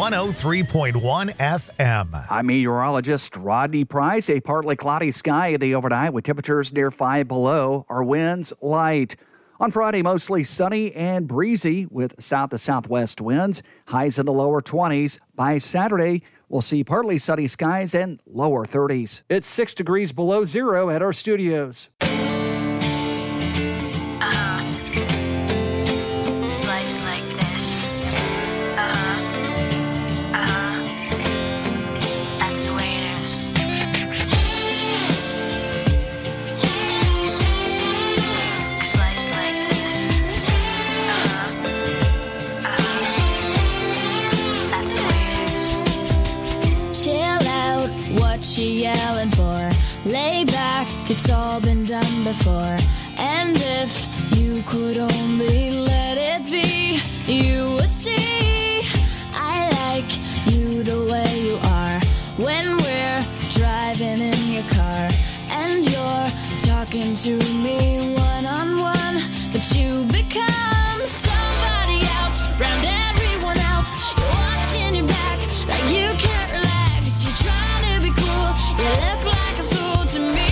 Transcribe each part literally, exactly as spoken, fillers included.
one oh three point one F M. I'm meteorologist Rodney Price. A partly cloudy sky in the overnight with temperatures near five below. Our winds light. On Friday, mostly sunny and breezy with south to southwest winds. Highs in the lower twenties. By Saturday, we'll see partly sunny skies and lower thirties. It's six degrees below zero at our studios. She yelling for, lay back, it's all been done before. And if you could only let it be, you would see I like you the way you are. When we're driving in your car and you're talking to me one on one, but you become somebody else round everyone else. You're watching your back like you can't relax. You're trying to be cool, you look like a fool to me.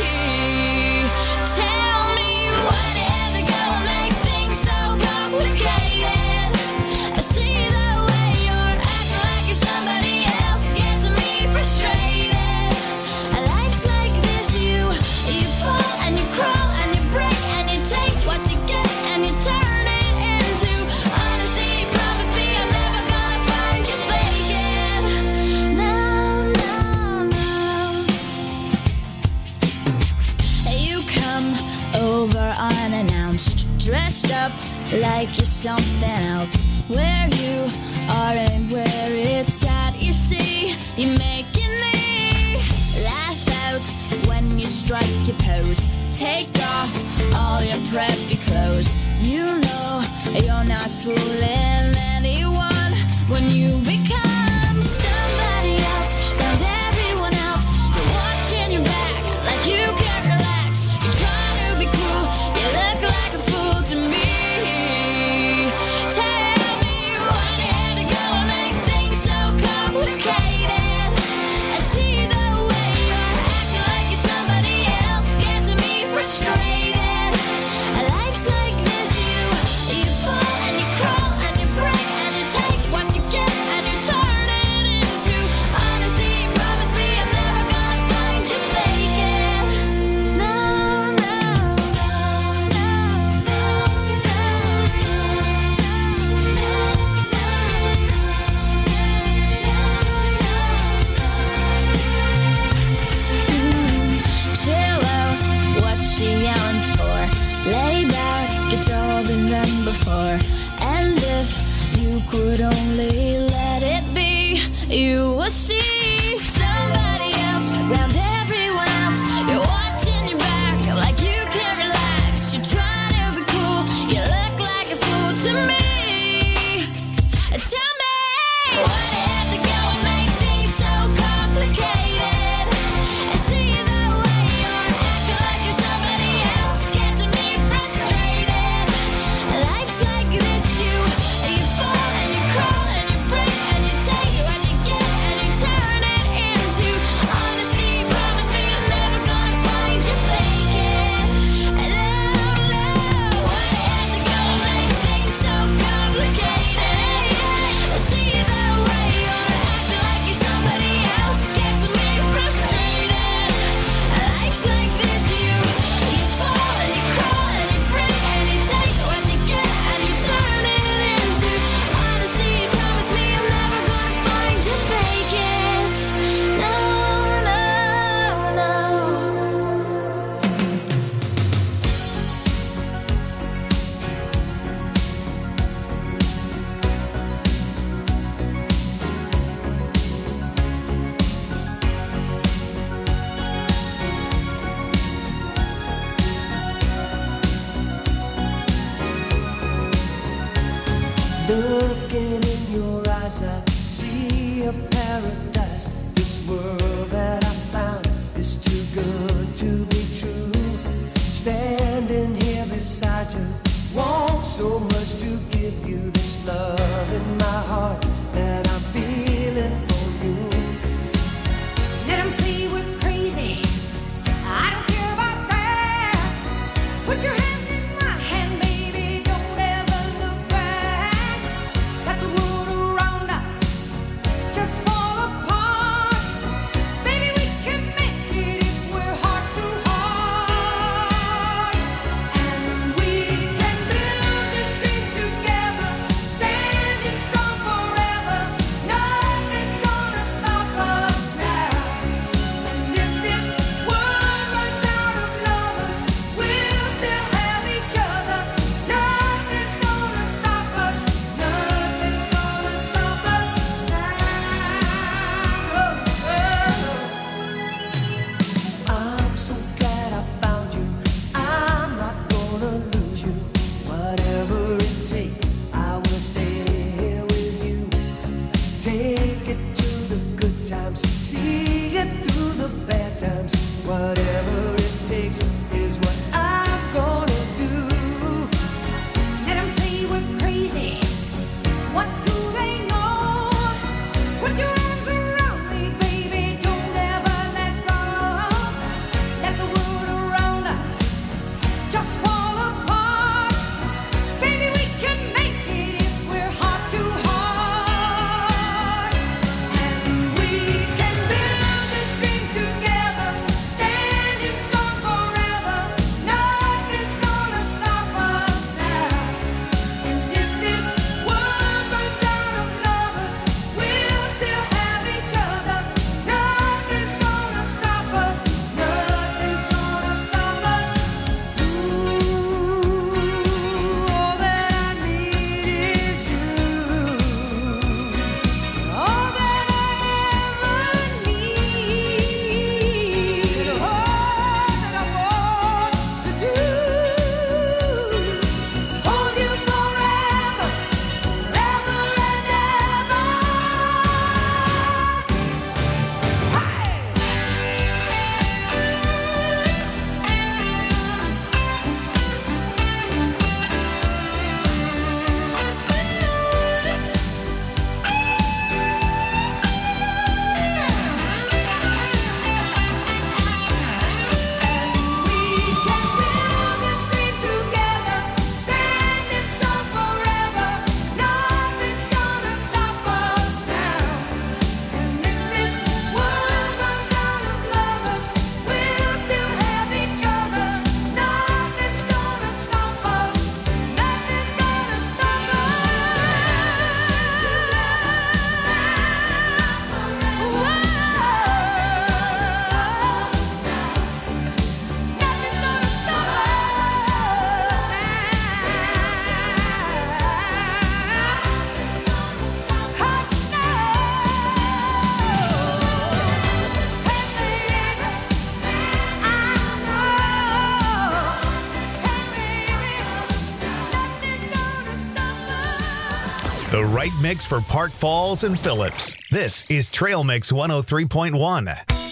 Tell me what you have to go and make things so complicated. I see the way you're acting like you're somebody else, gets me frustrated. Life's like this, you you fall and you crawl and you break and you take what you get and you turn it into honesty. Promise me I'm never gonna find you faking. No, no, no. You come over unannounced, dressed up like you're something else. Where you are and where it's at, you see, you making me laugh out when you strike your pose. Take off all your preppy clothes. You know you're not fooling anyone when you become somebody else round everyone else. You're watching your back like you can't relax. You're trying to be cool, you look like a fool to me. Tell me why you had to go and make things so complicated. I see the way you're acting like you're somebody else, gets me frustrated. Life's like this, you you fall and you crawl and you break and you take what you get and you turn it into honesty. Promise me I'm never gonna find you faking. No, no, no, chill out, what she yelling for? Lay back, it's all been done before. And if you could only let it be, you will see somebody else round everyone else. You're watching your back like you can't relax. You're trying to be cool, you look like a fool to me. Tell me why you have to go and make things so complicated. I see the way you're acting like you're somebody else, gets me frustrated. Life's like this, you you fall and you crawl and you break and you take what you get and you turn it into honesty. Promise me I'm never gonna find you faking. No, no, why you have to go and make things so complicated? I see the way you're acting like you're somebody else, gets me frustrated. Life's like this, you you fall and you crawl and you break and you take what you get and you turn it into honesty. Promise me I'm never gonna find you faking. No, no, no. Looking in your eyes, I see a paradise. This world that I found is too good to be true. Standing here beside you, want so much to give you this love in my heart that I'm feeling. you. Whatever it takes, I will stay here with you. Take it to the good times, see it through the bad times. Whatever it takes is what I'm gonna do. Let 'em say we're crazy. What do they know? Put your arms around me, baby. Don't ever let go. Let the world around us just fall apart. Baby, we can make it if we're heart to heart. And we can build this dream together. Standing strong forever. Nothing's gonna stop us now. And if this world runs out of lovers, we'll still have each other. Nothing's gonna stop us. Nothing's gonna stop us. Ooh, all that I need is you. All that I ever need. And all that I want to do is hold you forever, forever and ever. We can build this dream together, standing strong forever. Nothing's gonna stop us now. And if this world runs out of lovers, we'll still have each other. Nothing's gonna stop us. Nothing's gonna stop The right mix for Park Falls and Phillips. This is Trail Mix one oh three point one.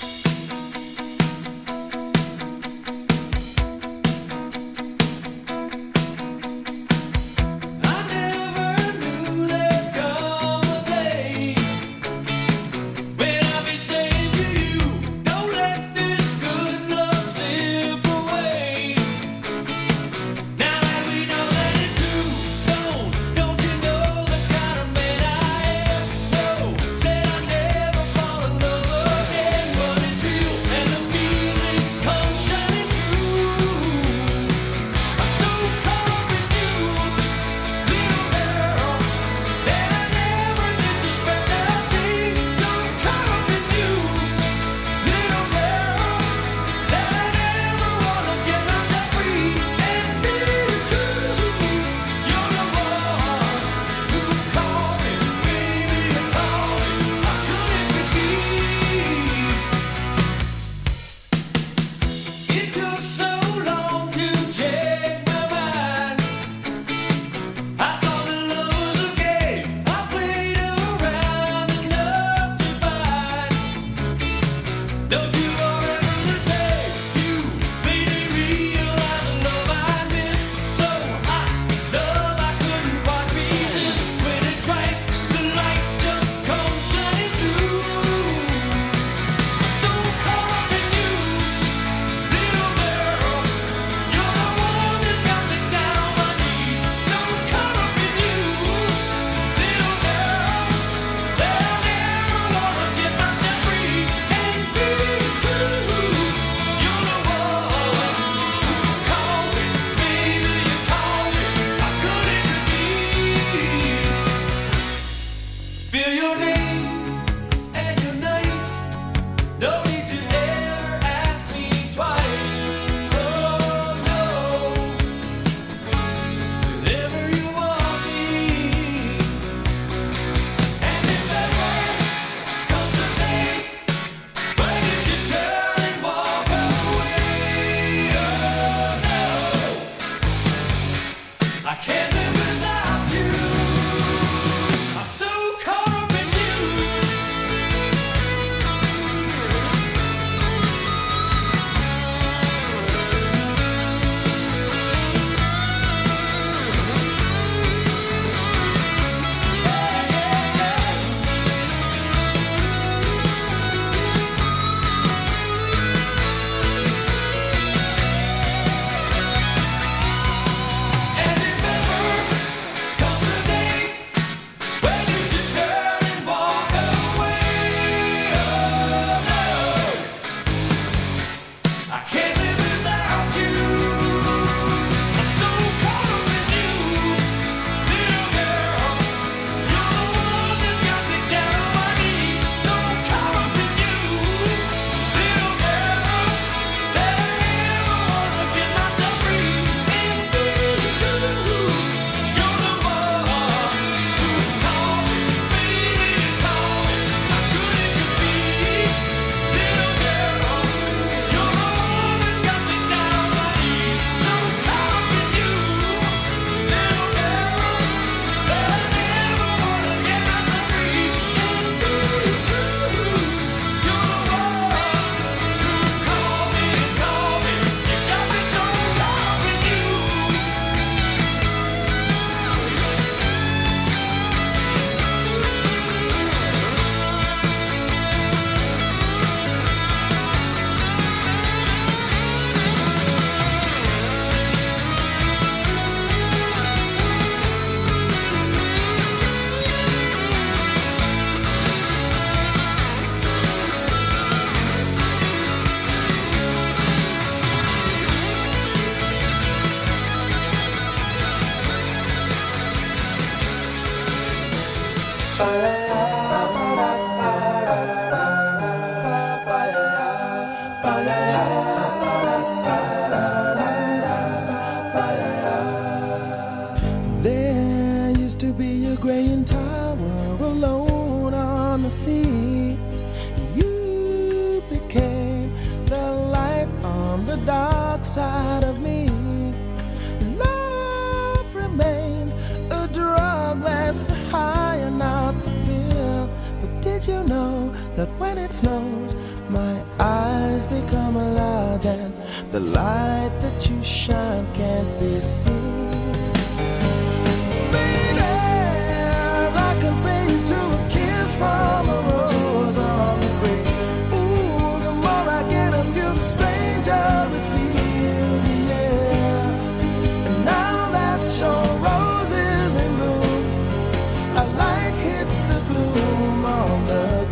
I never knew there'd come a day when I'd be saying to you, don't let this good love slip away. Now that we know that it's true, don't, don't you know the kind of man I am? No, said I'd never fall in love again. There used to be a graying tower alone on the sea. You became the light on the dark side of me. Love remains a drug that's the high and not the pill. But did you know that when it snows, my eyes become large and the light that you shine can't be seen? From a rose on the grave. Ooh, the more I get of you, the stranger it feels, yeah. And now that your rose is in bloom, a light hits the gloom on the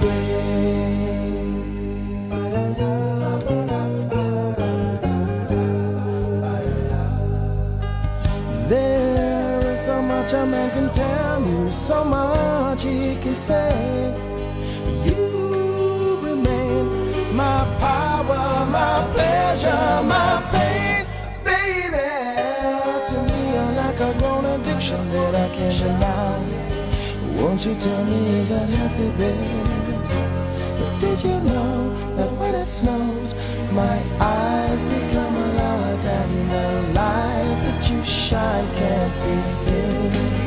grave. There is so much a man can tell you, so much he can say. You remain my power, my pleasure, my pain, baby. To me, you're like a grown addiction that I can't deny. Won't you tell me, is that healthy, baby? But did you know that when it snows, my eyes become large and the light that you shine can't be seen?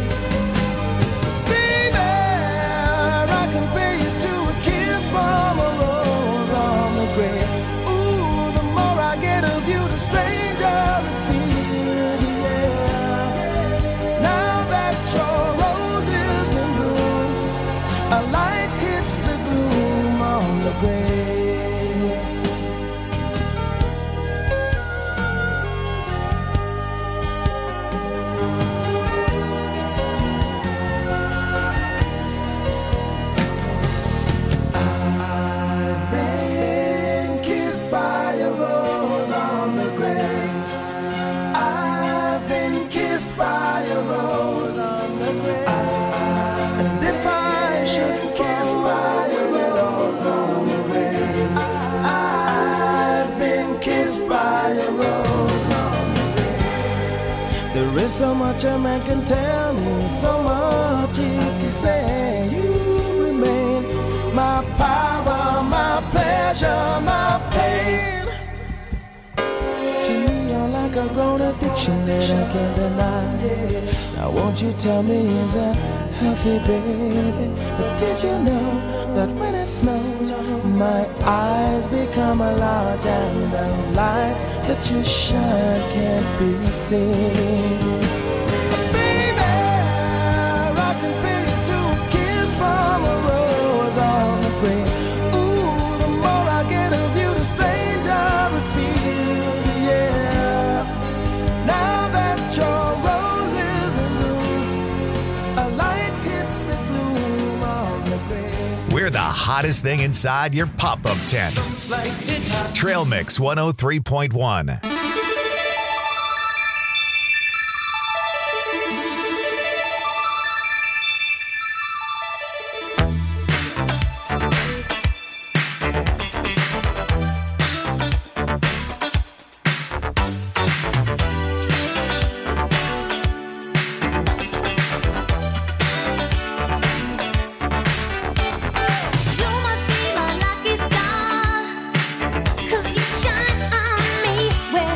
From a rose on the grave. Ooh, the more I get of you, the stranger it feels, yeah. Now that your rose is in bloom, a light hits the gloom on the grave. There is so much a man can tell me, so much he can say. You remain my power, my pleasure, my pain. To me, you're like a grown addiction that I can't deny. Now won't you tell me, is that healthy, baby? But did you know that when it snows, my eyes become large and the light that you shine can't be seen? Baby, I can feel you to a kiss from a rose on the grave. Ooh, the more I get of you, the stranger it feels, yeah. Now that your rose is in bloom, a light hits the gloom on the grave. We're the hottest thing inside your pop-up tent. Trail Mix one oh three point one. You must be my lucky star, 'cause you shine on me. Well,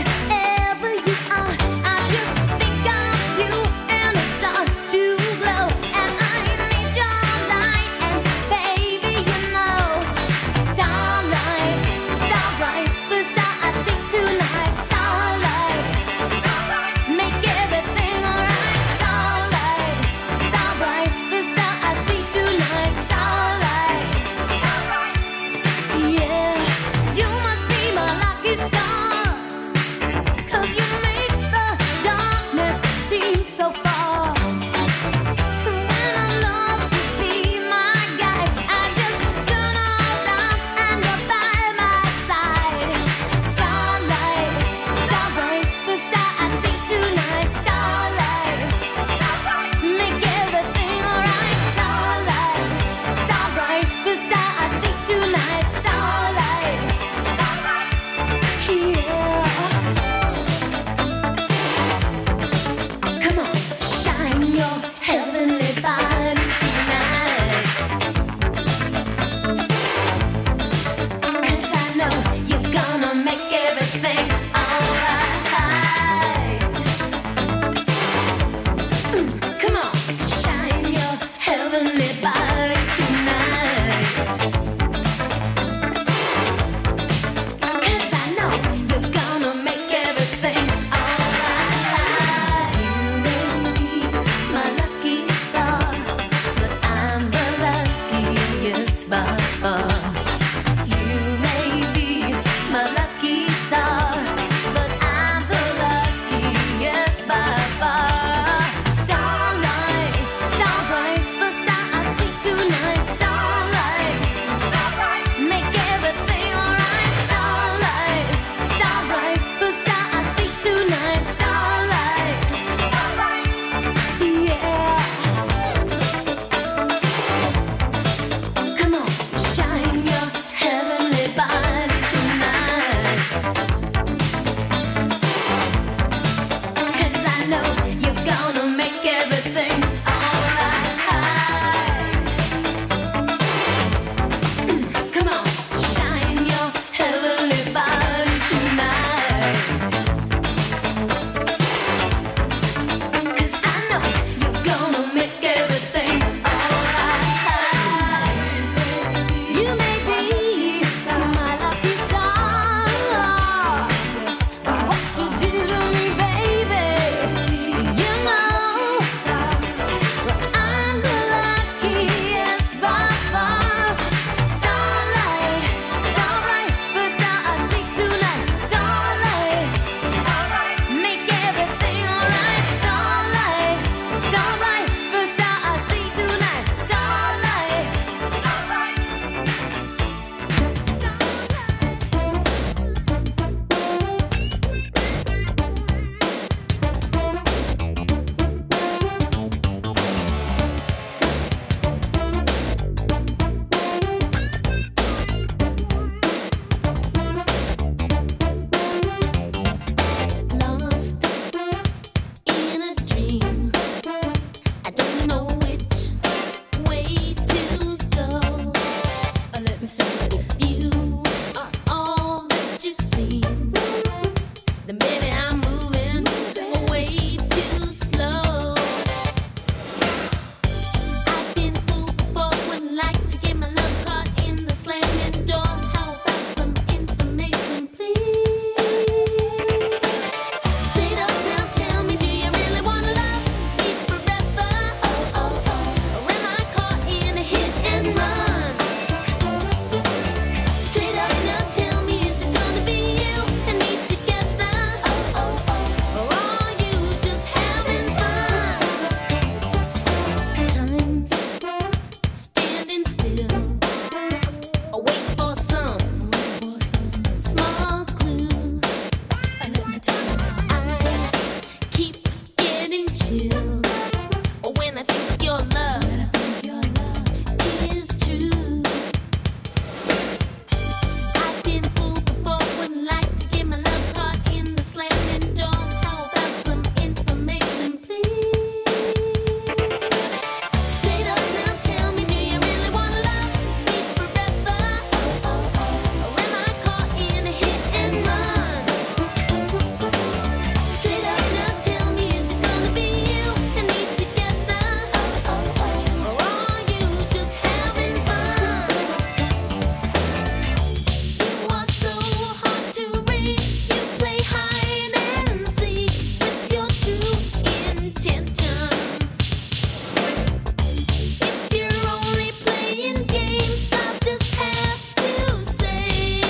chills. When I think your love is true. I've been fooled before, wouldn't like to get my love caught in the slamming door. How about some information, please? Straight up now, tell me, do you really wanna love me forever? Or am I caught in a hit and run? Straight up now, tell me, is it gonna be you and me together? Or are you just having fun? You are so hard to read. You play hide and seek with your true intentions. If you're only playing games, I'll just have to say,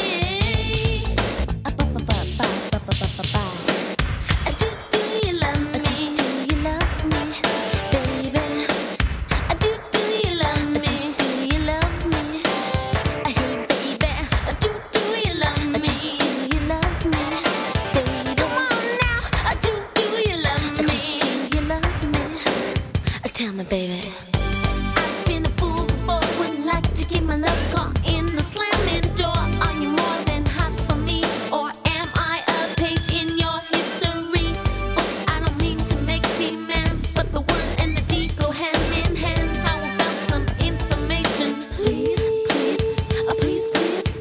ba-ba-ba-ba-ba-ba-ba-ba. Do do you love me? Do you love me, baby? Do do you love me? Do you love me? Hey, baby. Do do you love me? Do you love me, baby? Come on now. Do do you love me? Do you love me? Tell me, baby. I've been a fool before, wouldn't like to get my love caught in the slamming door. Are you more than hot for me, or am I a page in your history book? I don't mean to make demands, but the word and the deed go hand in hand. How about some information, please, please, oh please, please?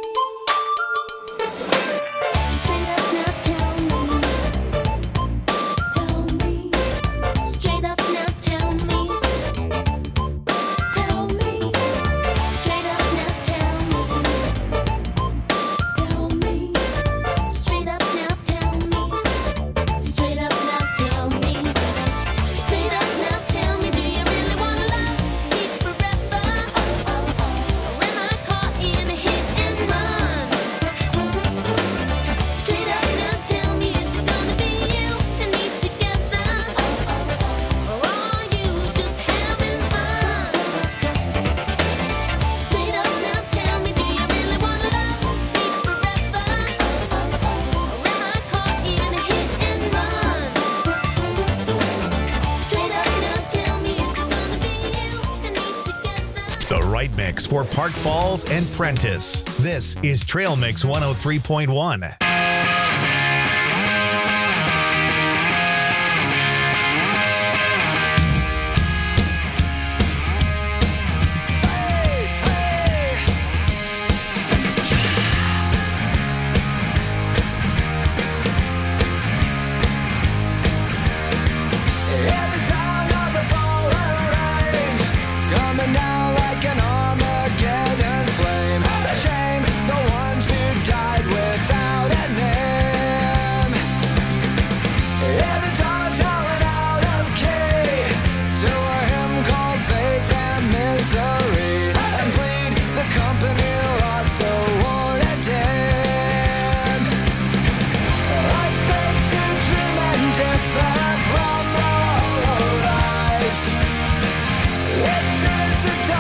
Straight up now, tell me, tell me. Straight up now, tell me, tell me. Straight up now, tell me, tell me. Straight up now, tell me. Straight up now, tell me. Straight up now, tell me, do you really wanna love me forever? Or am I caught in a hit and run? Straight up now, tell me, is it gonna be you and me together? Or are you just having fun? Straight up now, tell me, do you really wanna love me forever? Or am I caught in a hit and run? Straight up now, tell me, is it gonna be you and me together? The right mix for Park Falls and Prentice. This is Trail Mix one oh three point one. Hear the sound of the falling rain coming down like an Armageddon flame. A shame the ones who died without a name. Hear the dogs howling out of key to a hymn called Faith and Misery, and plead the company lost the war at end. I beg to dream and differ from the hollow rise. It's innocent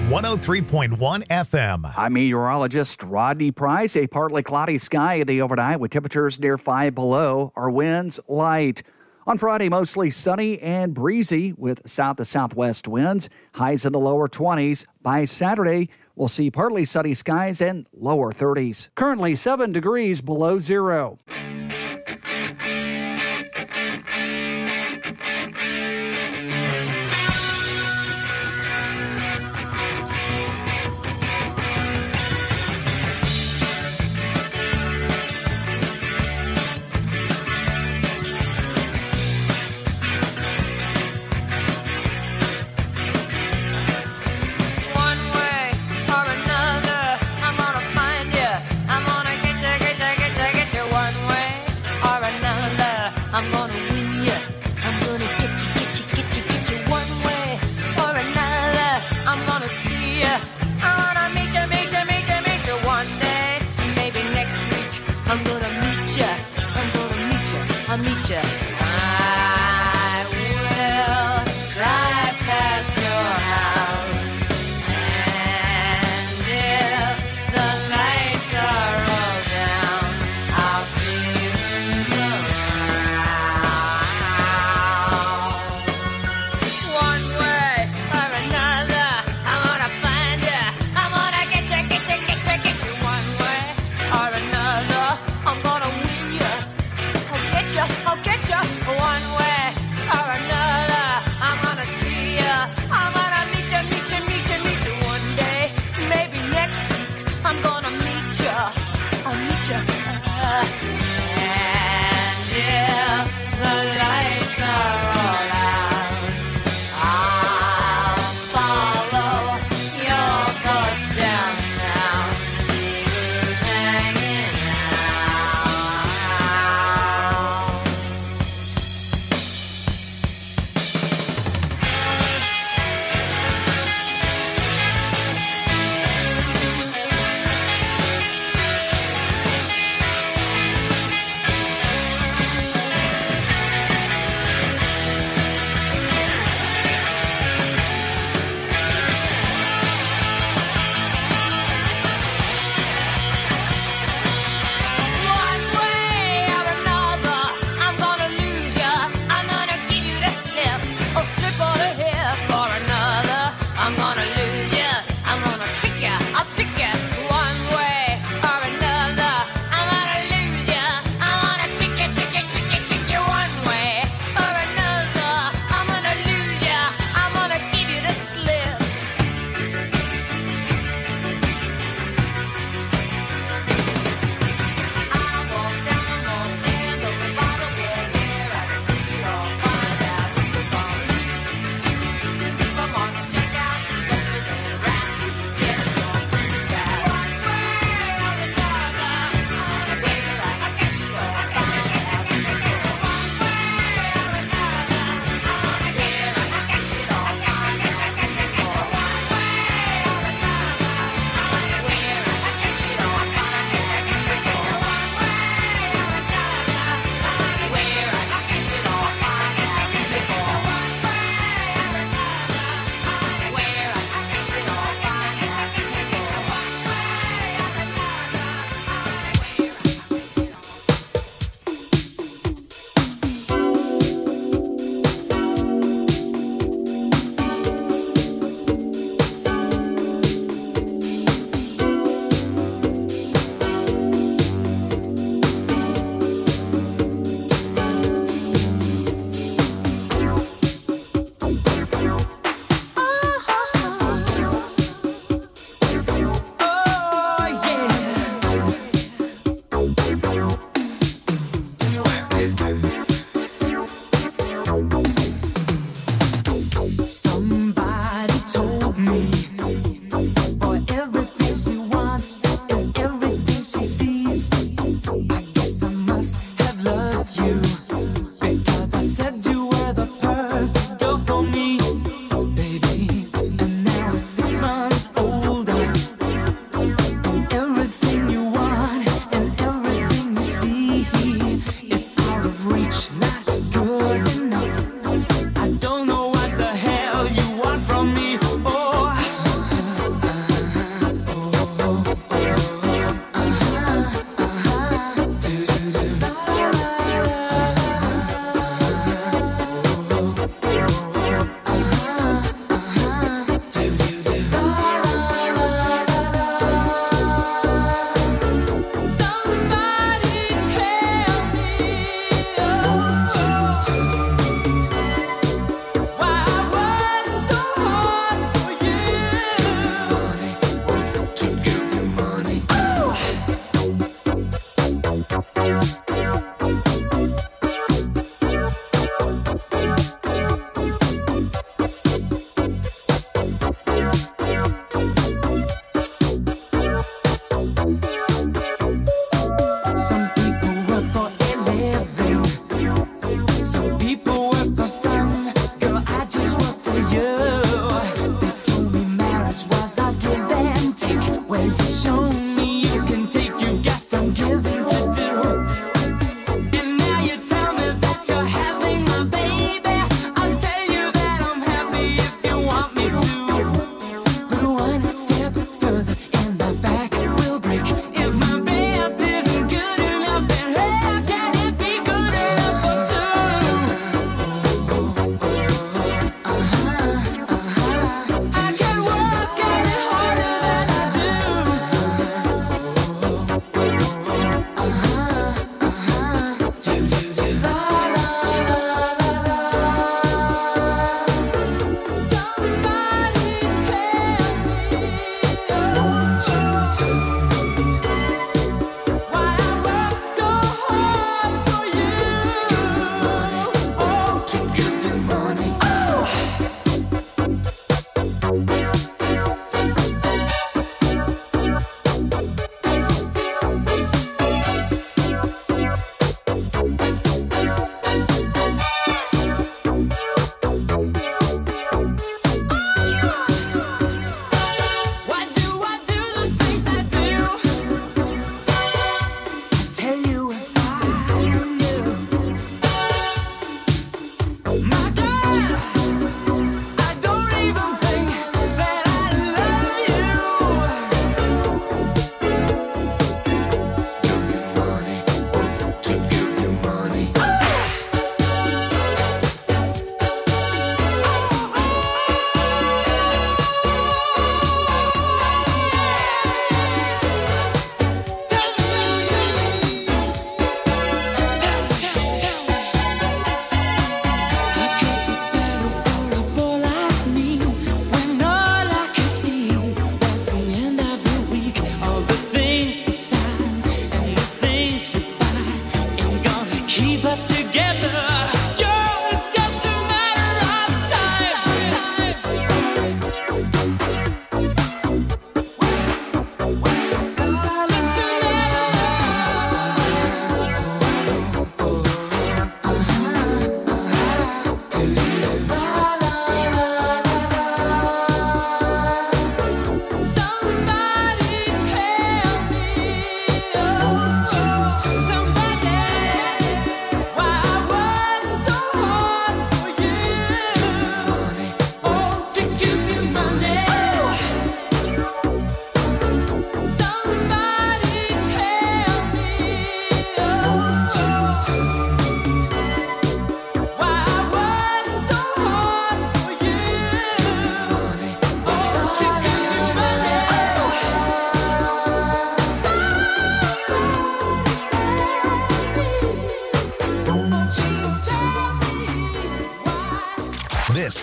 one oh three point one F M. I'm meteorologist Rodney Price. A partly cloudy sky in the overnight with temperatures near five below. Our winds light. On Friday, mostly sunny and breezy with south to southwest winds. Highs in the lower twenties. By Saturday, we'll see partly sunny skies and lower thirties. Currently seven degrees below zero.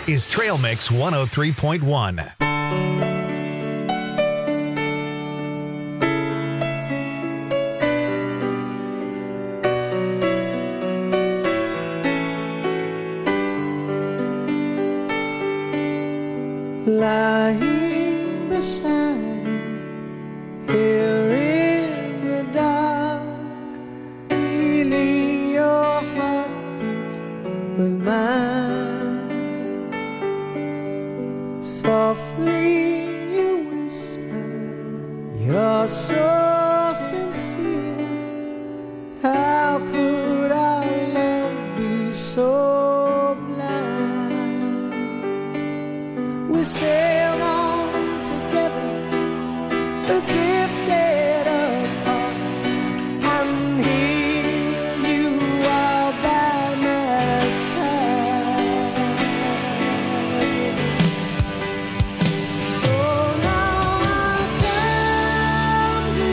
This is Trail Mix one oh three point one. Lying beside you here in the dark, feeling your heartbeat with mine. Softly you whisper, you're so sincere. How could our love be so blind? We sailed on together, drifted apart, and here you are by my side. So now I come to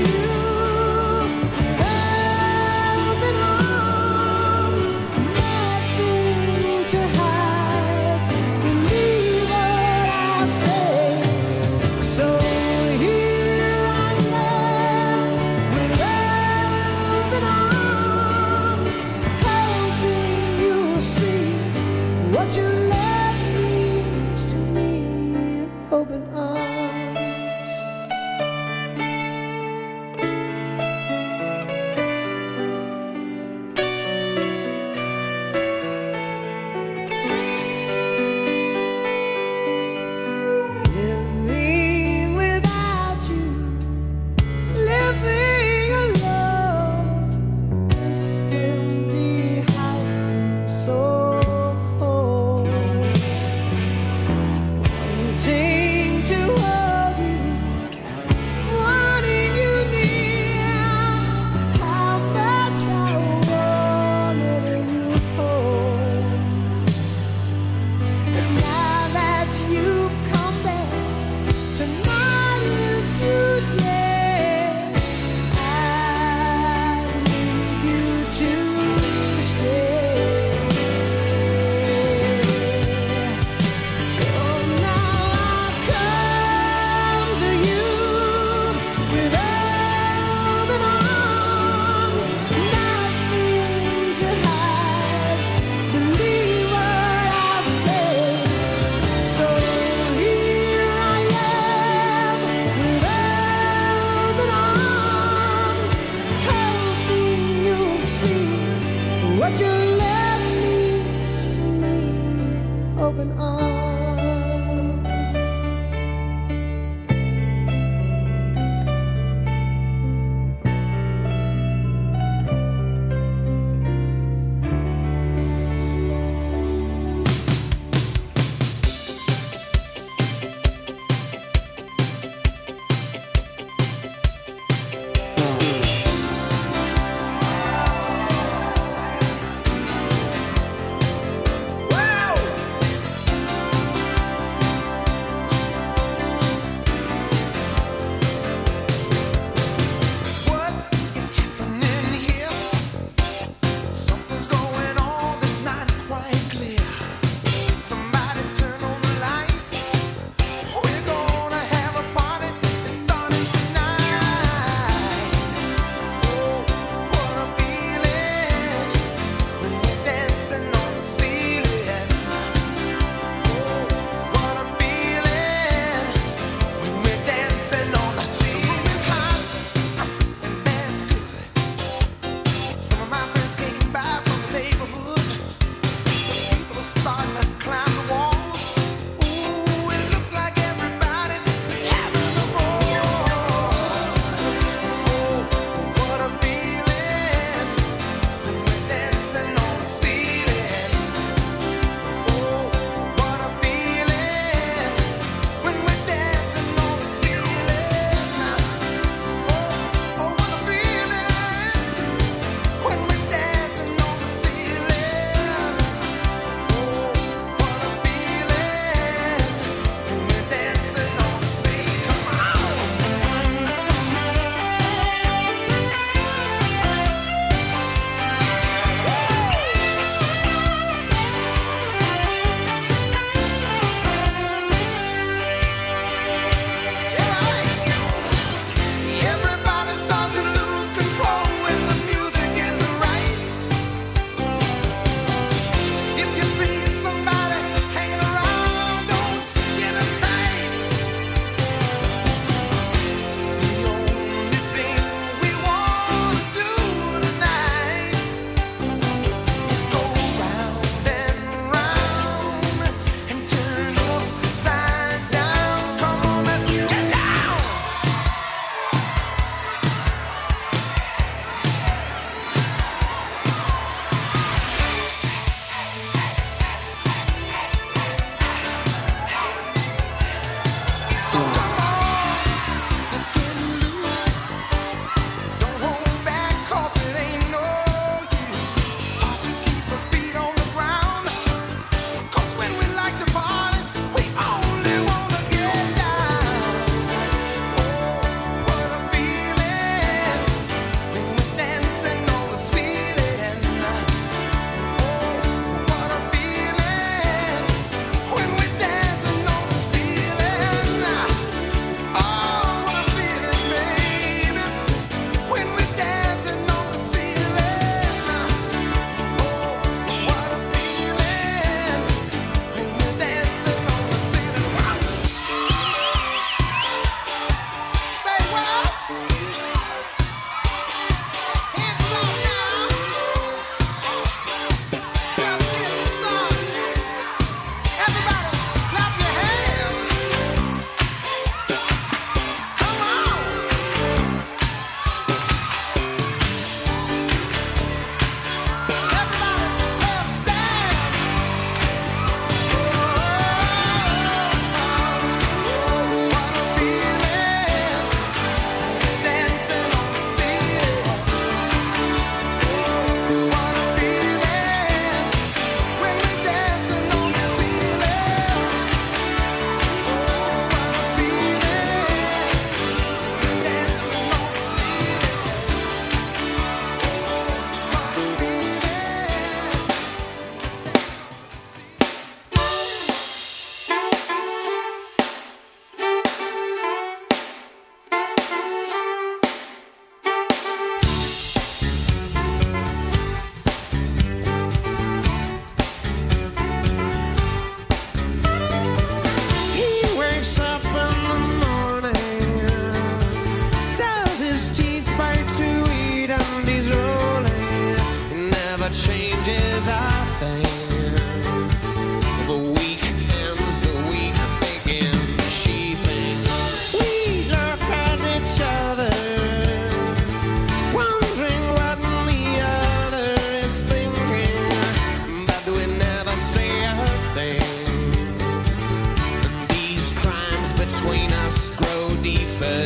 thing. The week ends, the week begins. She thinks we look at each other, wondering what the other is thinking, but we never say a thing. And these crimes between us grow deeper.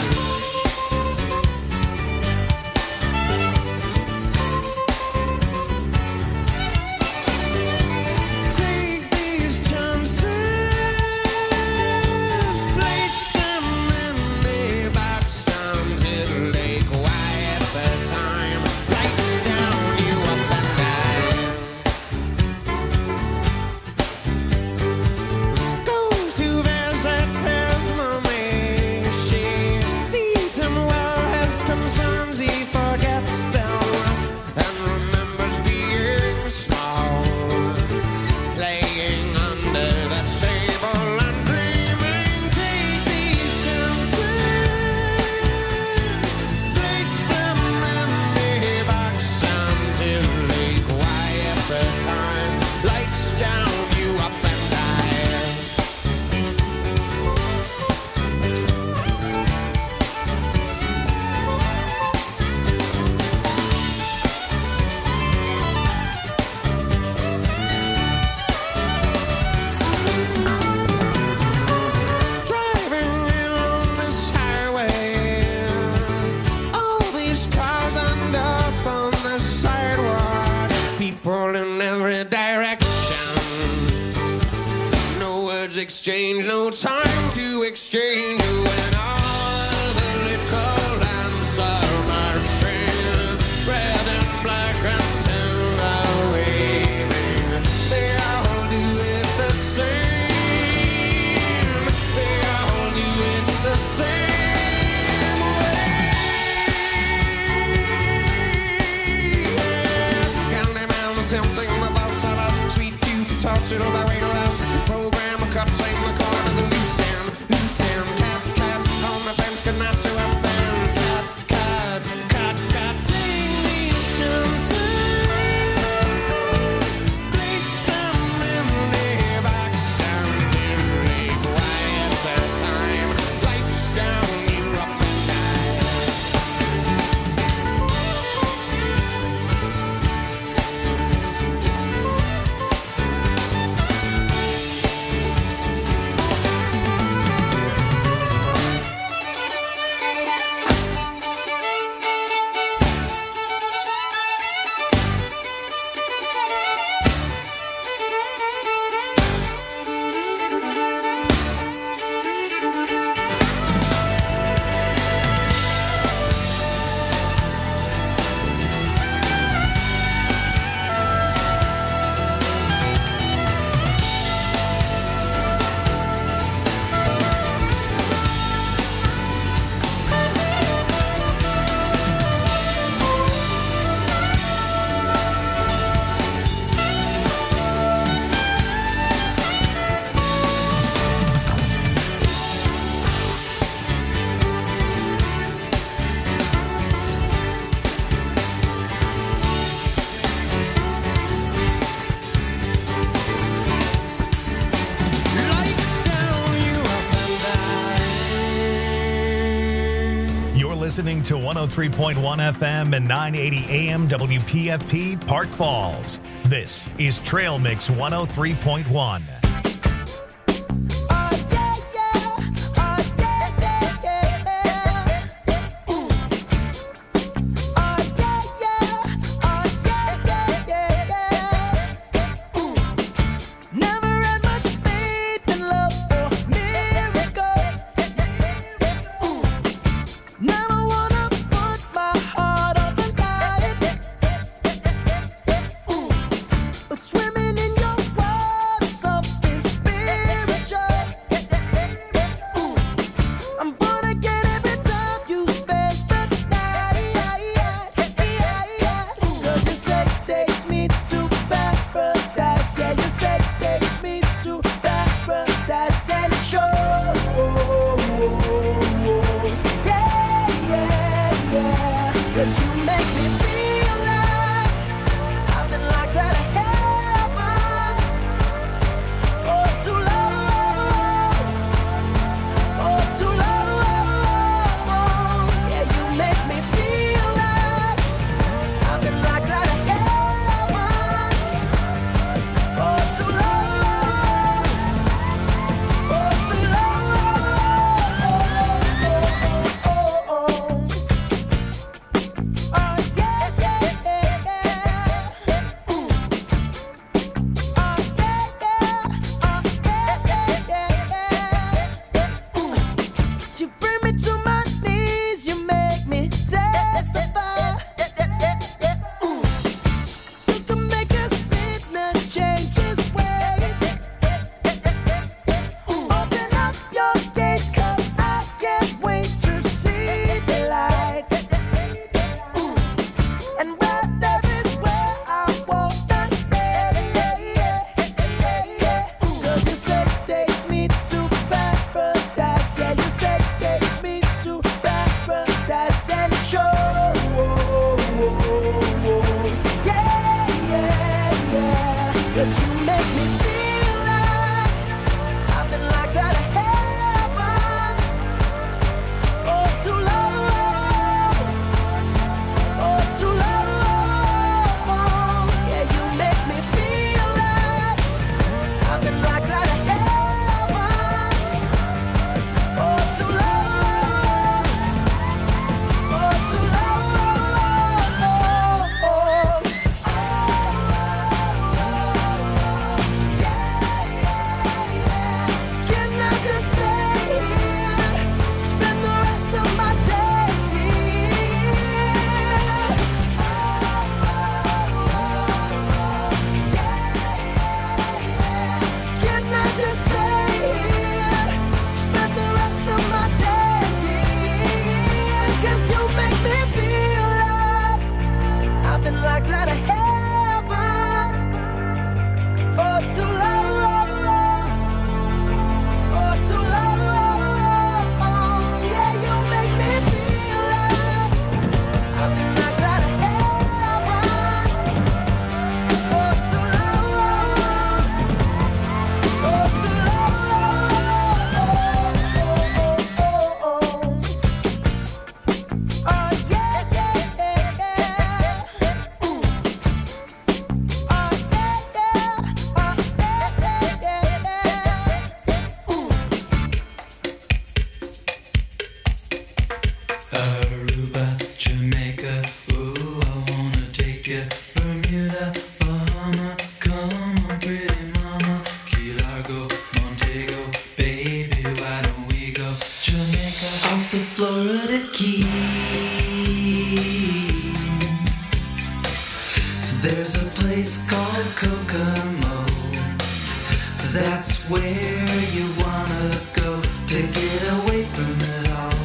Take these chances, place them in the box until they quiet the time. Lights down, you up and down. Goes to visit his mommy. She feeds him well, his concerns he forgets them and remembers being small, playing under the table and dreaming. Take these chances, place them in the box until they quiet the time. Lights down, you up and down. Driving in on this highway, all these cars end up on the sidewalk. People in every direction. No words exchanged, no time to exchange. When all the little lamps are marching, red and black and ten are waving. They all do it the same. They all do it the same way. Candyman tempting the thoughts of a sweet youth, tortured by weight of lust. Program a cup, sing the corners of loose end, loose end. Cat, cat, on the fence, could not to offend. Cat, cat, cat, cat, take these chances, place them in the box until they quiet the time. Lights down, you up and down. Lights down, you up and down. You're listening to one oh three point one F M and nine eighty A M W P F P Park Falls. This is Trail Mix one oh three point one. Never had much faith in love or miracles. Never wanna put my heart on the line. But swimming in your water, something spiritual. I'm gonna get every time you spend the night. 'Cause your sex takes me to paradise. Yeah, your sex takes me to paradise, and it shows. Yeah, yeah, yeah. 'Cause you make me feel like I've been locked out of hell. Florida Keys. There's a place called Kokomo. That's where you wanna go to get away from it all.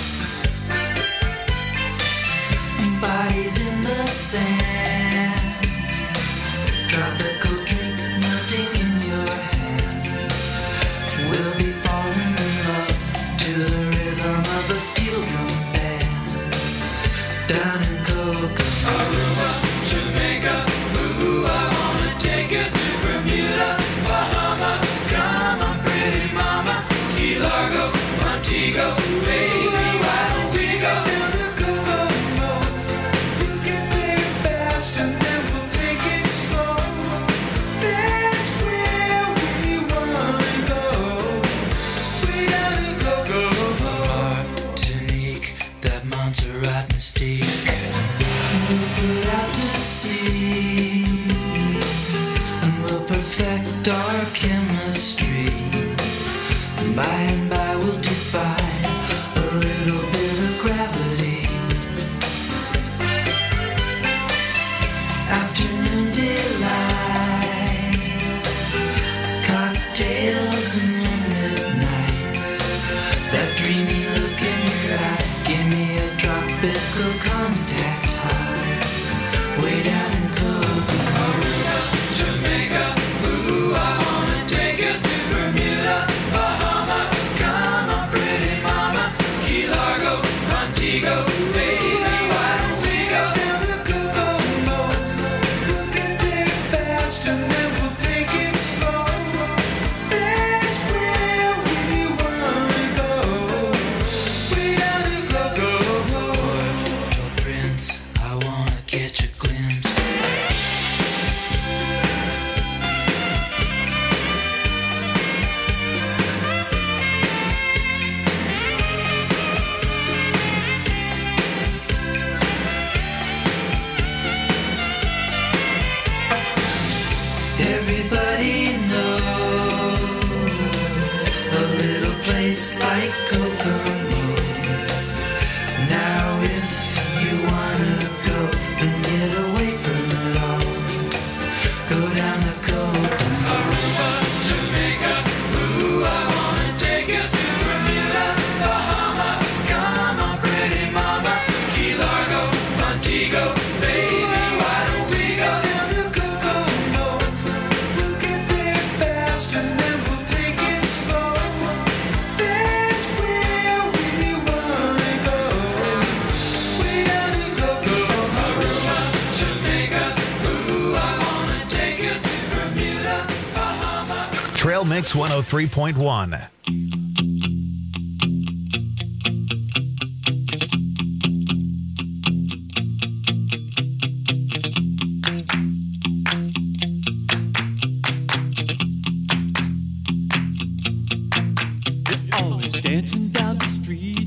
Bodies in the sand, tropical drink melting in your hand. We'll be falling in love to the rhythm of a steel drum band. Down in Kokomo, Aruba, Jamaica, ooh, I wanna take you to Bermuda, Bahama, come on pretty mama, Key Largo, Montego, baby, why don't we go down to Kokomo? We'll get there fast and then we'll take it slow. That's where we wanna go. Way down to Kokomo. Martinique, that Montserrat mystique. We'll put out to sea and we'll perfect our chemistry. By and by we'll defy a little bit of gravity. Afternoon delight, cocktails and moonlit nights. That dreamy look in your eye, give me a tropical contact high. Way down in Kokomo, Aruba, Jamaica, ooh, I wanna take you to Bermuda, Bahama, come on pretty mama, Key Largo, Montego, baby, why don't we go down to Kokomo? We'll get there fast and then we'll take it slow. That's where we wanna go. Way down to Kokomo. Port Prince, I wanna catch a glimpse. Everybody knows a little place like Kokomo. Now if you wanna go and get away from it all, go down to Kokomo. Aruba, Jamaica, ooh, I wanna take you to Bermuda, Bahama, come on pretty mama, Key Largo, Montego, baby, why don't we go down to Kokomo? We'll get there fast and then we'll take it slow. That's where we wanna go. Way down to Kokomo, Aruba, Jamaica, ooh, I wanna take you to Bermuda, Bahama. Trail Mix one oh three point one. Always dancing down the street.